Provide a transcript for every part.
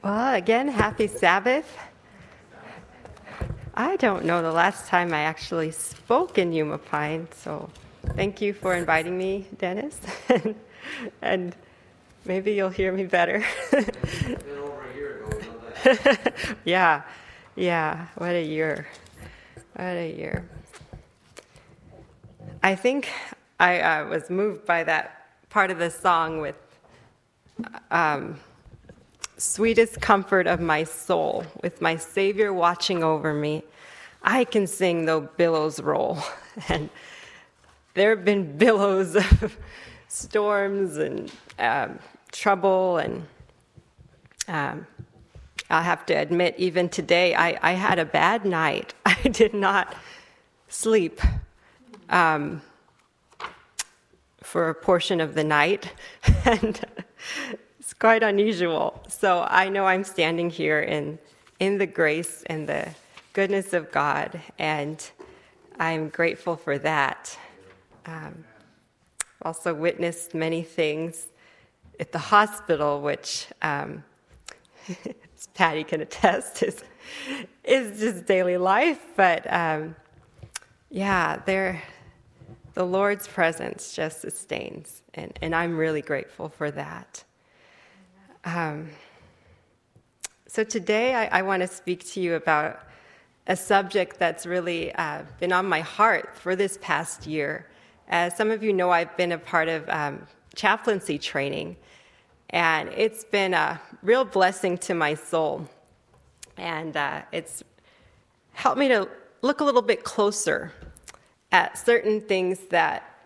Well, again, happy Sabbath. I don't know the last time I actually spoke in Yuma Pine, so thank you for inviting me, Dennis. And maybe you'll hear me better. It's been over a year ago, you know that. Yeah, what a year. I think I was moved by that part of the song with sweetest comfort of my soul, with my Savior watching over me, I can sing though billows roll. And there have been billows of storms and trouble, and I'll have to admit, even today, I had a bad night. I did not sleep for a portion of the night, and it's quite unusual. So I know I'm standing here in the grace and the goodness of God, and I'm grateful for that. Also witnessed many things at the hospital, which as Patty can attest is just daily life. But the Lord's presence just sustains, and I'm really grateful for that. So today I want to speak to you about a subject that's really been on my heart for this past year. As some of you know, I've been a part of chaplaincy training, and it's been a real blessing to my soul. And it's helped me to look a little bit closer at certain things that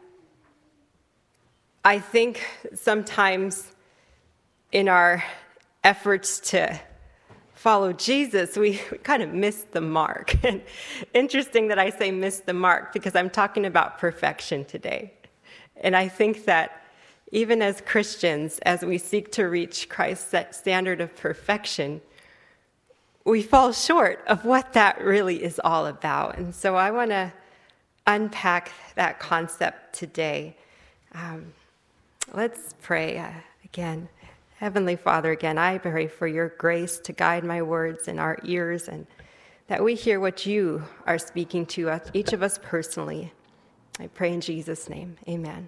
I think sometimes in our efforts to follow Jesus, we kind of missed the mark. And interesting that I say miss the mark, because I'm talking about perfection today. And I think that even as Christians, as we seek to reach Christ's standard of perfection, we fall short of what that really is all about. And so I want to unpack that concept today. Let's pray again. Heavenly Father, again, I pray for your grace to guide my words and our ears, and that we hear what you are speaking to us, each of us personally. I pray in Jesus' name. Amen.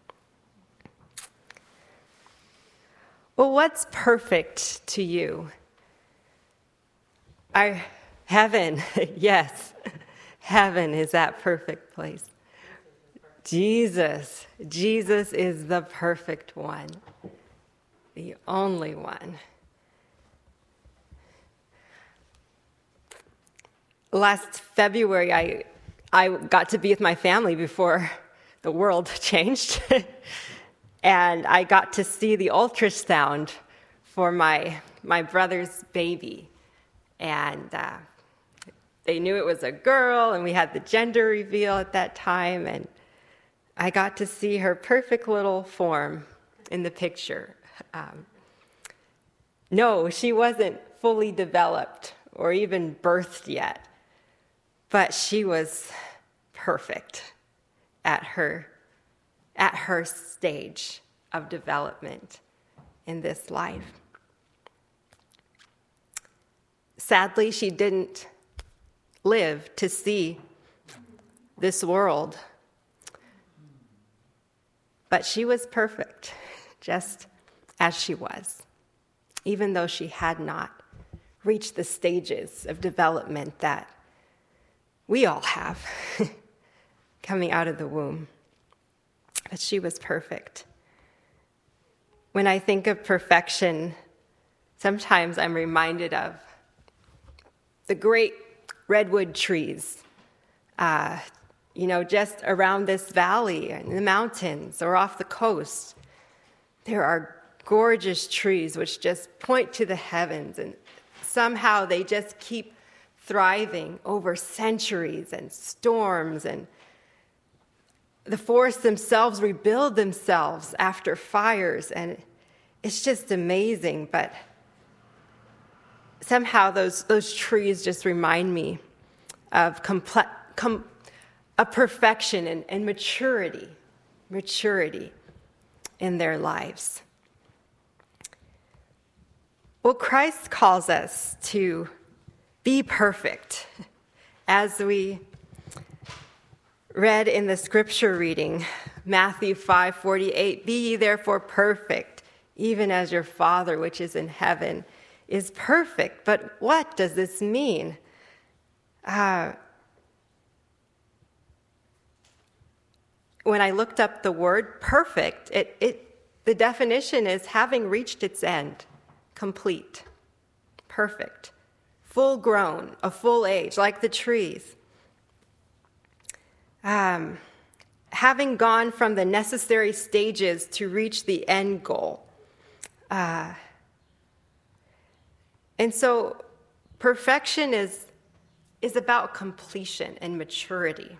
Well, what's perfect to you? Heaven, yes. Heaven is that perfect place. Jesus is the perfect one. The only one. Last February, I got to be with my family before the world changed. And I got to see the ultrasound for my brother's baby. And they knew it was a girl, and we had the gender reveal at that time. And I got to see her perfect little form in the picture. No, she wasn't fully developed or even birthed yet, but she was perfect at her stage of development in this life. Sadly, she didn't live to see this world, but she was perfect, just as she was, even though she had not reached the stages of development that we all have coming out of the womb. But she was perfect. When I think of perfection, sometimes I'm reminded of the great redwood trees, just around this valley, in the mountains, or off the coast. There are gorgeous trees which just point to the heavens, and somehow they just keep thriving over centuries and storms, and the forests themselves rebuild themselves after fires, and it's just amazing. But somehow those trees just remind me of perfection and maturity in their lives. Well, Christ calls us to be perfect. As we read in the scripture reading, Matthew 5:48, "Be ye therefore perfect, even as your Father which is in heaven is perfect." But what does this mean? When I looked up the word perfect, the definition is having reached its end, complete, perfect, full grown, a full age, like the trees. Having gone from the necessary stages to reach the end goal. And so perfection is about completion and maturity.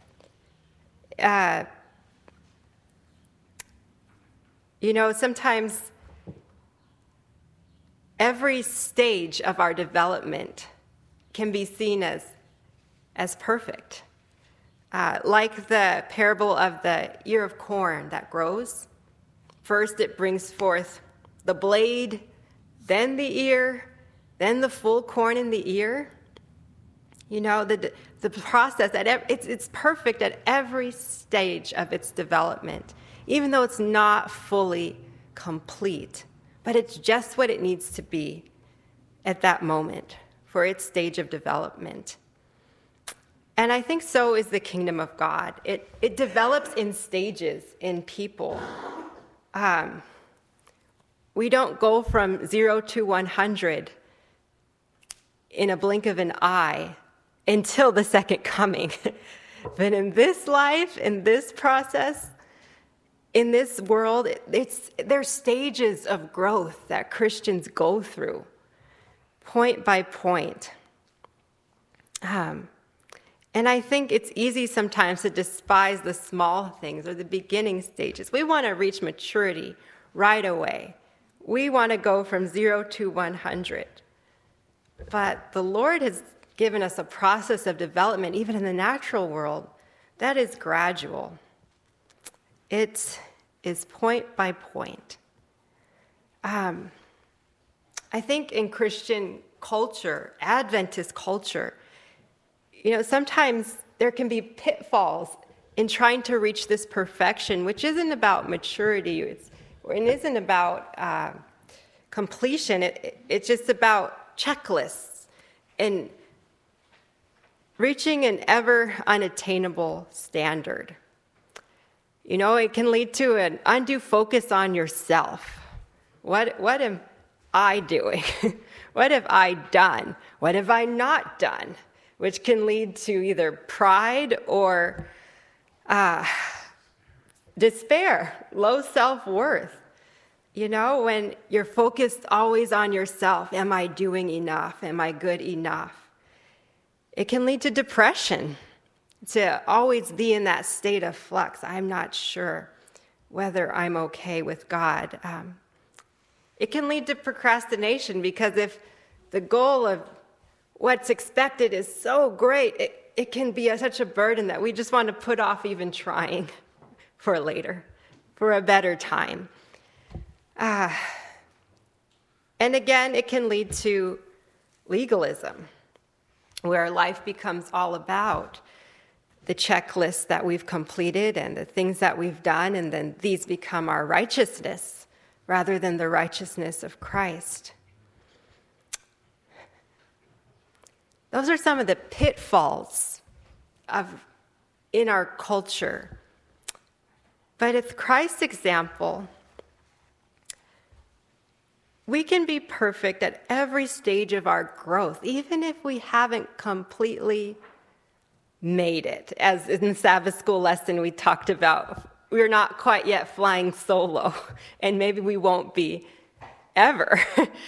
Sometimes every stage of our development can be seen as perfect. Like the parable of the ear of corn that grows. First it brings forth the blade, then the ear, then the full corn in the ear. The process, it's perfect at every stage of its development, even though it's not fully complete. But it's just what it needs to be at that moment for its stage of development. And I think so is the kingdom of God. It develops in stages in people. We don't go from 0 to 100 in a blink of an eye until the second coming. But in this life, in this process, in this world, there's stages of growth that Christians go through, point by point. And I think it's easy sometimes to despise the small things or the beginning stages. We want to reach maturity right away. We want to go from 0 to 100. But the Lord has given us a process of development, even in the natural world, that is gradual. It is point by point. I think in Christian culture, Adventist culture, sometimes there can be pitfalls in trying to reach this perfection, which isn't about maturity. It isn't about completion. It's just about checklists and reaching an ever unattainable standard. It can lead to an undue focus on yourself. What am I doing? What have I done? What have I not done? Which can lead to either pride or despair, low self-worth. When you're focused always on yourself, am I doing enough? Am I good enough? It can lead to depression, to always be in that state of flux. I'm not sure whether I'm okay with God. It can lead to procrastination, because if the goal of what's expected is so great, it can be such a burden that we just want to put off even trying for later, for a better time. And again, it can lead to legalism, where life becomes all about the checklist that we've completed and the things that we've done, and then these become our righteousness rather than the righteousness of Christ. Those are some of the pitfalls in our culture. But it's Christ's example. We can be perfect at every stage of our growth, even if we haven't completely made it. As in the Sabbath school lesson we talked about, we're not quite yet flying solo, and maybe we won't be ever.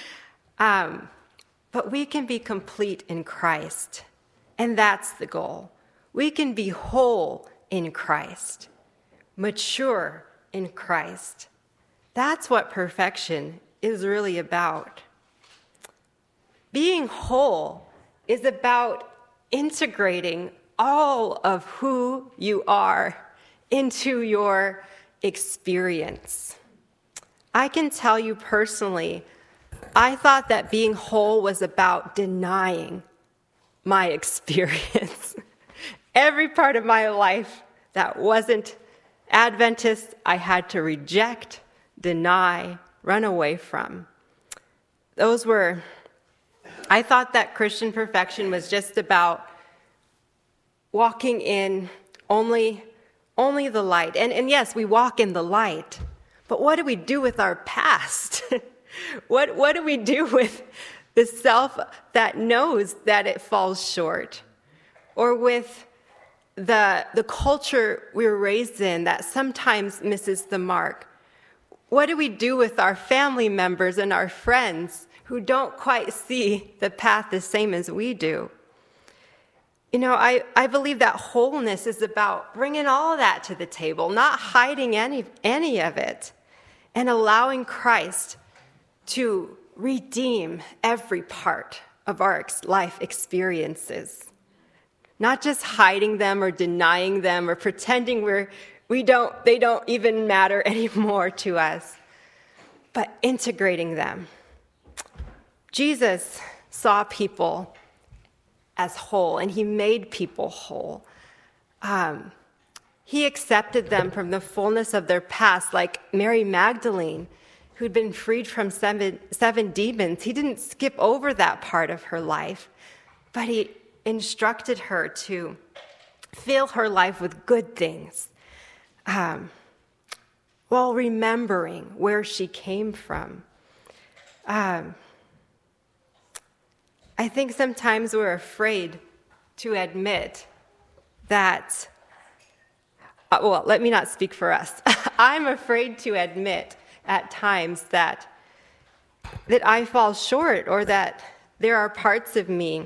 But we can be complete in Christ, and that's the goal. We can be whole in Christ, mature in Christ. That's what perfection is really about. Being whole is about integrating all of who you are into your experience. I can tell you personally, I thought that being whole was about denying my experience. Every part of my life that wasn't Adventist, I had to reject, deny, run away from. I thought that Christian perfection was just about walking in only the light. And yes, we walk in the light, but what do we do with our past? What do we do with the self that knows that it falls short? Or with the culture we were raised in that sometimes misses the mark? What do we do with our family members and our friends who don't quite see the path the same as we do? You know, I believe that wholeness is about bringing all of that to the table, not hiding any of it, and allowing Christ to redeem every part of our life experiences. Not just hiding them or denying them or pretending they don't even matter anymore to us, but integrating them. Jesus saw people as whole, and he made people whole. He accepted them from the fullness of their past, like Mary Magdalene, who'd been freed from seven demons. He didn't skip over that part of her life, but he instructed her to fill her life with good things, while remembering where she came from. I think sometimes we're afraid to admit that, well, let me not speak for us. I'm afraid to admit at times that I fall short, or that there are parts of me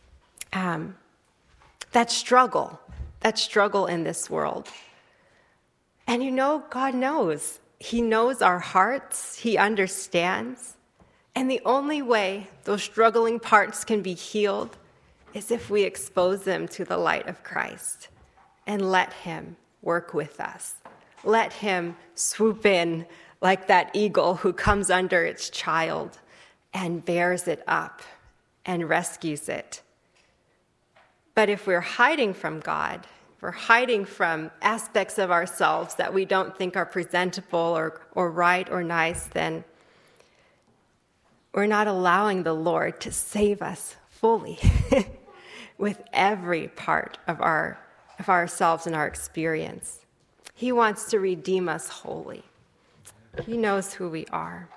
that struggle in this world. And you know, God knows. He knows our hearts. He understands. And the only way those struggling parts can be healed is if we expose them to the light of Christ and let him work with us. Let him swoop in like that eagle who comes under its child and bears it up and rescues it. But if we're hiding from God, if we're hiding from aspects of ourselves that we don't think are presentable or right or nice, then we're not allowing the Lord to save us fully with every part of ourselves and our experience. He wants to redeem us wholly. He knows who we are.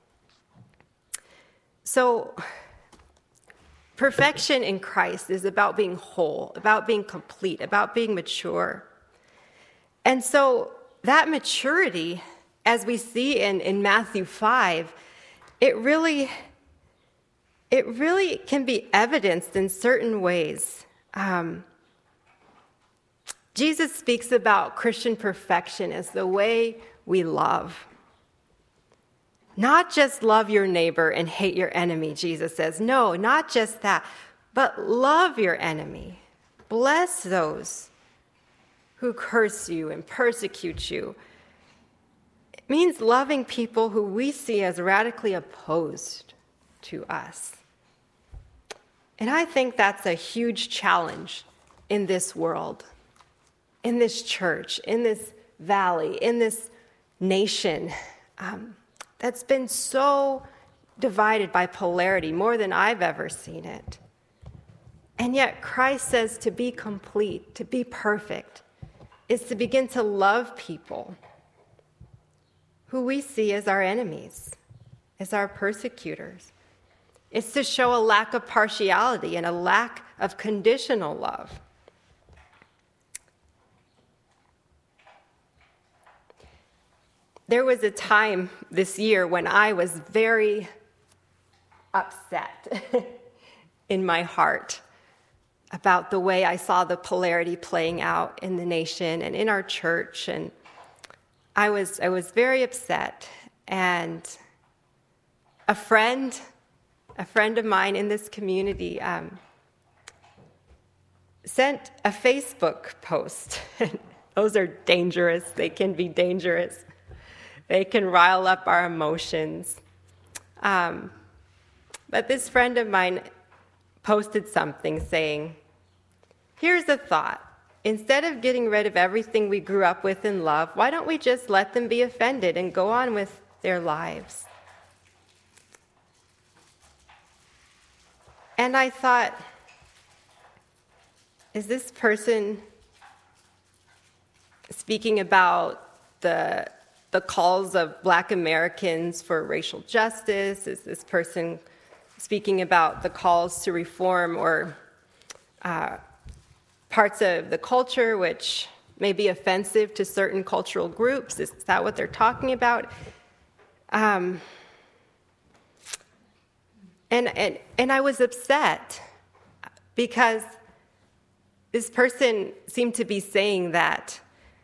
So, perfection in Christ is about being whole, about being complete, about being mature. And so that maturity, as we see in Matthew 5, it really can be evidenced in certain ways. Jesus speaks about Christian perfection as the way we love. Not just love your neighbor and hate your enemy, Jesus says. No, not just that, but love your enemy. Bless those who curse you and persecute you. It means loving people who we see as radically opposed to us. And I think that's a huge challenge in this world, in this church, in this valley, in this nation. That's been so divided by polarity, more than I've ever seen it. And yet Christ says to be complete, to be perfect, is to begin to love people who we see as our enemies, as our persecutors. It's to show a lack of partiality and a lack of conditional love. There was a time this year when I was very upset in my heart about the way I saw the polarity playing out in the nation and in our church, and I was very upset. And a friend of mine in this community sent a Facebook post. Those are dangerous. They can be dangerous. They can rile up our emotions. But this friend of mine posted something saying, "Here's a thought. Instead of getting rid of everything we grew up with in love, why don't we just let them be offended and go on with their lives?" And I thought, is this person speaking about the calls of Black Americans for racial justice? Is this person speaking about the calls to reform or parts of the culture which may be offensive to certain cultural groups? Is that what they're talking about? And I was upset because this person seemed to be saying that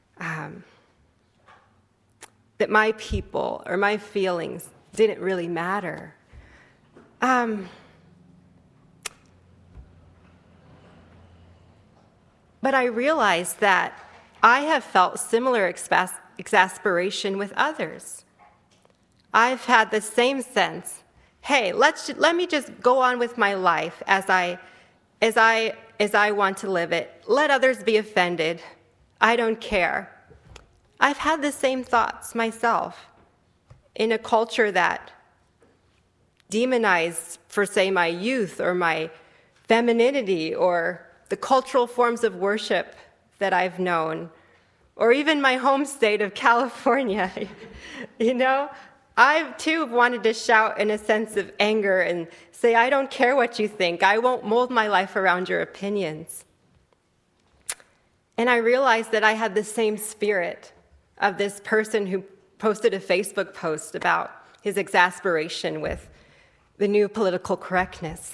that my people or my feelings didn't really matter. But I realized that I have felt similar exasperation with others. I've had the same sense. Hey, let me just go on with my life as I want to live it. Let others be offended. I don't care. I've had the same thoughts myself in a culture that demonized, for say, my youth or my femininity or the cultural forms of worship that I've known, or even my home state of California. You know, I too wanted to shout in a sense of anger and say, I don't care what you think. I won't mold my life around your opinions. And I realized that I had the same spirit of this person who posted a Facebook post about his exasperation with the new political correctness.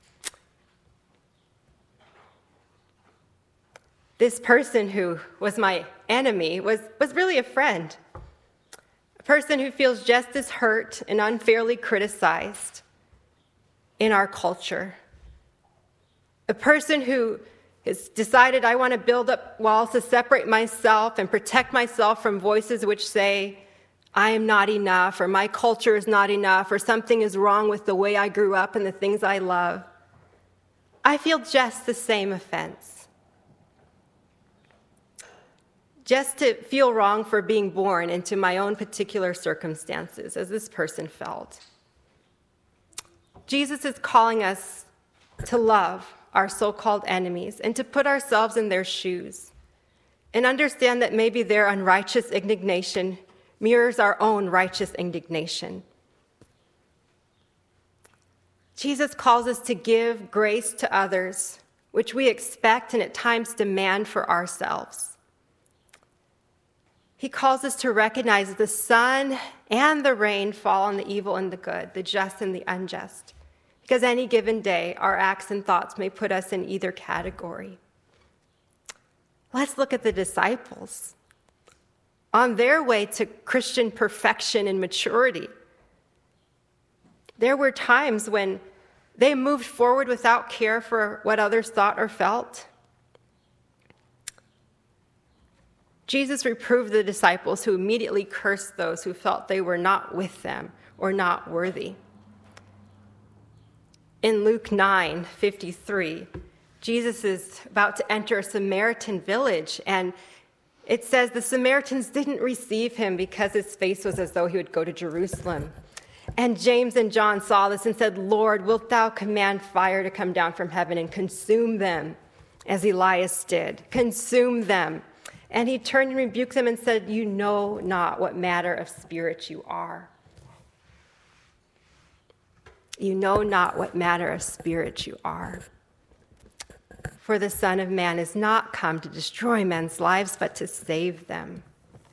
This person who was my enemy was really a friend, a person who feels just as hurt and unfairly criticized in our culture, a person who has decided, I want to build up walls to separate myself and protect myself from voices which say, I am not enough, or my culture is not enough, or something is wrong with the way I grew up and the things I love. I feel just the same offense. Just to feel wrong for being born into my own particular circumstances, as this person felt. Jesus is calling us to love our so-called enemies and to put ourselves in their shoes and understand that maybe their unrighteous indignation mirrors our own righteous indignation. Jesus calls us to give grace to others, which we expect and at times demand for ourselves. He calls us to recognize that the sun and the rain fall on the evil and the good, the just and the unjust, because any given day, our acts and thoughts may put us in either category. Let's look at the disciples. On their way to Christian perfection and maturity, there were times when they moved forward without care for what others thought or felt. Jesus reproved the disciples who immediately cursed those who felt they were not with them or not worthy. In Luke 9:53, Jesus is about to enter a Samaritan village, and it says the Samaritans didn't receive him because his face was as though he would go to Jerusalem. And James and John saw this and said, Lord, wilt thou command fire to come down from heaven and consume them, as Elias did? Consume them. And he turned and rebuked them and said, you know not what manner of spirit you are. You know not what manner of spirit you are. For the Son of Man is not come to destroy men's lives, but to save them.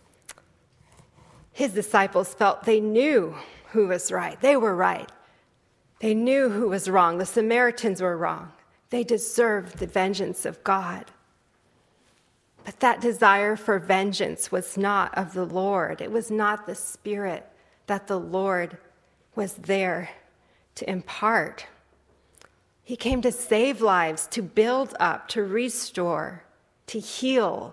His disciples felt they knew who was right. They were right. They knew who was wrong. The Samaritans were wrong. They deserved the vengeance of God. But that desire for vengeance was not of the Lord. It was not the spirit that the Lord was there to impart. He came to save lives, to build up, to restore, to heal.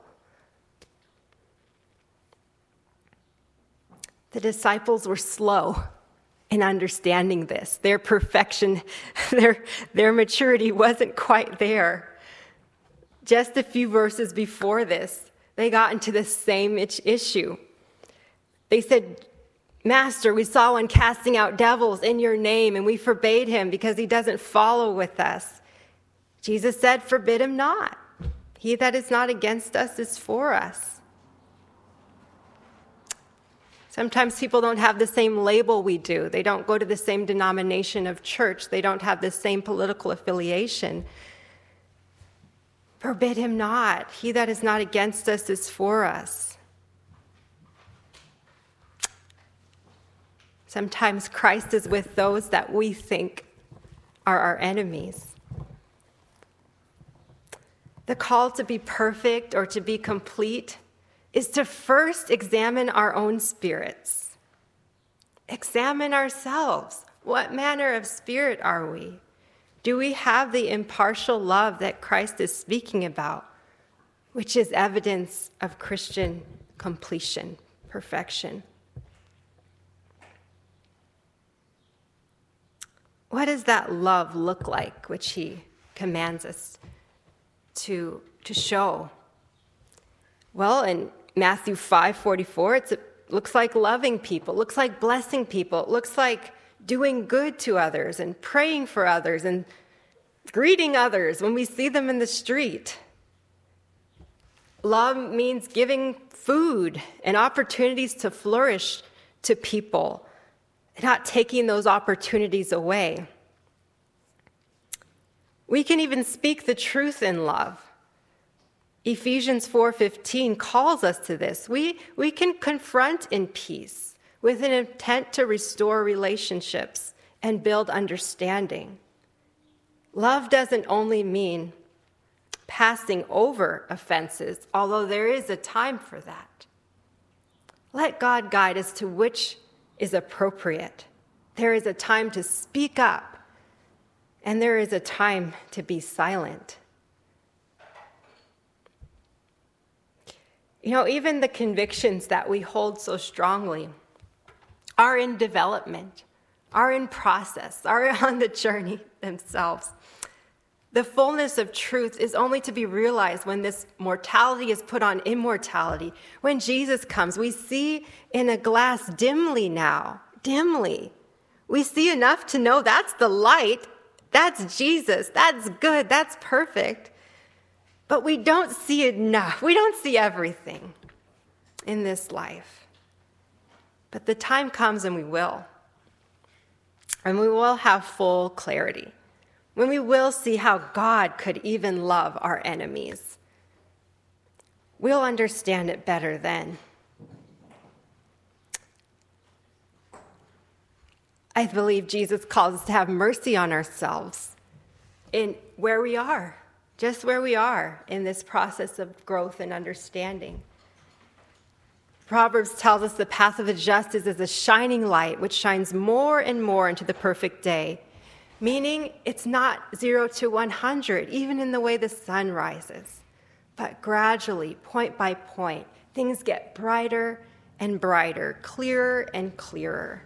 The disciples were slow in understanding this. Their perfection, their maturity wasn't quite there. Just a few verses before this, they got into the same issue. They said, "Master, we saw one casting out devils in your name, and we forbade him because he doesn't follow with us." Jesus said, "Forbid him not. He that is not against us is for us." Sometimes people don't have the same label we do. They don't go to the same denomination of church. They don't have the same political affiliation. Forbid him not. He that is not against us is for us. Sometimes Christ is with those that we think are our enemies. The call to be perfect or to be complete is to first examine our own spirits. Examine ourselves. What manner of spirit are we? Do we have the impartial love that Christ is speaking about, which is evidence of Christian completion, perfection? What does that love look like, which he commands us to show? Well, in Matthew 5:44, it looks like loving people, it looks like blessing people, it looks like doing good to others and praying for others and greeting others when we see them in the street. Love means giving food and opportunities to flourish to people, not taking those opportunities away. We can even speak the truth in love. Ephesians 4:15 calls us to this. We can confront in peace with an intent to restore relationships and build understanding. Love doesn't only mean passing over offenses, although there is a time for that. Let God guide us to which is appropriate. There is a time to speak up, and there is a time to be silent. You know, even the convictions that we hold so strongly are in development, are in process, are on the journey themselves. The fullness of truth is only to be realized when this mortality is put on immortality. When Jesus comes, we see in a glass dimly now, dimly. We see enough to know that's the light, that's Jesus, that's good, that's perfect. But we don't see enough. We don't see everything in this life. But the time comes and we will. And we will have full clarity. When we will see how God could even love our enemies. We'll understand it better then. I believe Jesus calls us to have mercy on ourselves in where we are. Just where we are in this process of growth and understanding. Proverbs tells us the path of the just is as a shining light, which shines more and more into the perfect day. Meaning it's not 0 to 100, even in the way the sun rises. But gradually, point by point, things get brighter and brighter, clearer and clearer.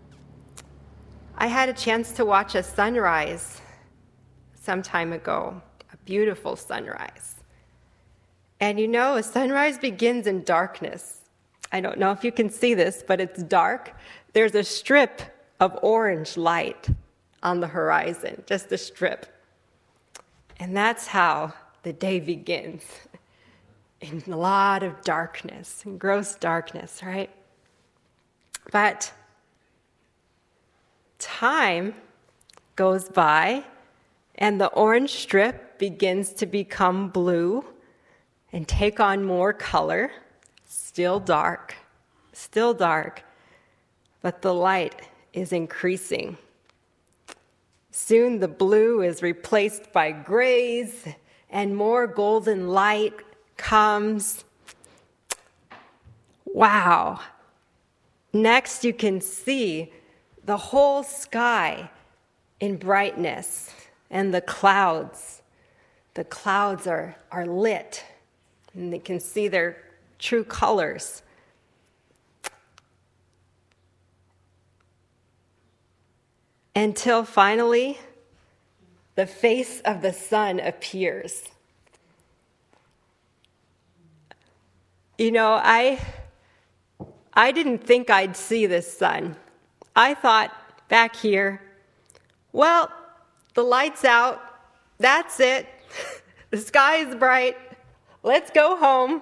I had a chance to watch a sunrise some time ago. Beautiful sunrise. And you know, a sunrise begins in darkness. I don't know if you can see this, but it's dark. There's a strip of orange light on the horizon, just a strip. And that's how the day begins. In a lot of darkness, in gross darkness, right? But time goes by, and the orange strip begins to become blue and take on more color. Still dark, but the light is increasing. Soon the blue is replaced by grays, and more golden light comes. Wow. Next, you can see the whole sky in brightness. And the clouds are lit, and they can see their true colors. until finally the face of the sun appears. You know, I didn't think I'd see this sun. I thought back here, well, the light's out. That's it. The sky is bright. Let's go home.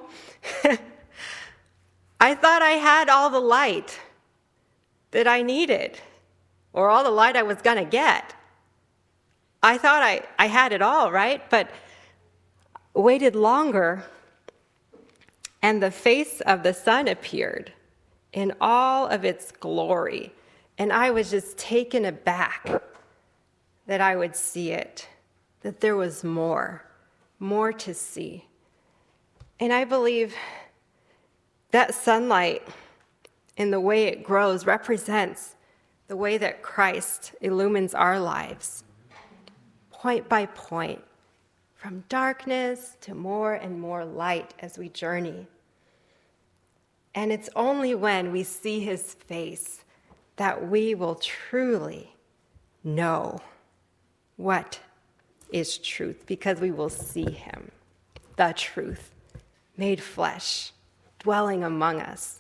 I thought I had all the light that I needed, or all the light I was going to get. I thought I had it all, right? But waited longer, and the face of the sun appeared in all of its glory. And I was just taken aback that I would see it, that there was more to see. And I believe that sunlight and the way it grows represents the way that Christ illumines our lives, point by point, from darkness to more and more light as we journey. And it's only when we see his face that we will truly know what is truth, because we will see him, the truth, made flesh, dwelling among us.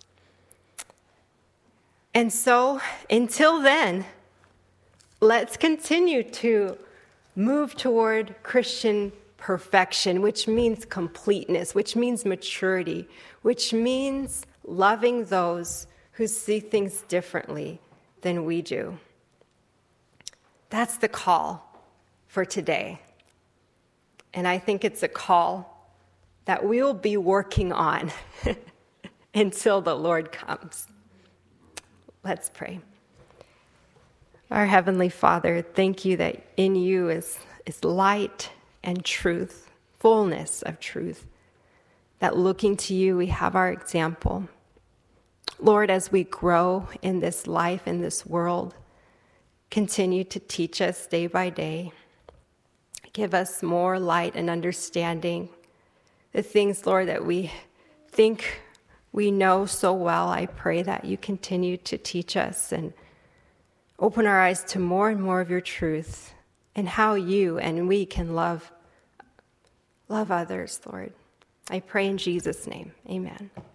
And so, until then, let's continue to move toward Christian perfection, which means completeness, which means maturity, which means loving those who see things differently than we do. That's the call for today. And I think it's a call that we'll be working on until the Lord comes. Let's pray. Our Heavenly Father, thank you that in you is light and truth, fullness of truth, that looking to you, we have our example. Lord, as we grow in this life, in this world, continue to teach us day by day. Give us more light and understanding. The things, Lord, that we think we know so well, I pray that you continue to teach us and open our eyes to more and more of your truth and how you and we can love others, Lord. I pray in Jesus' name. Amen.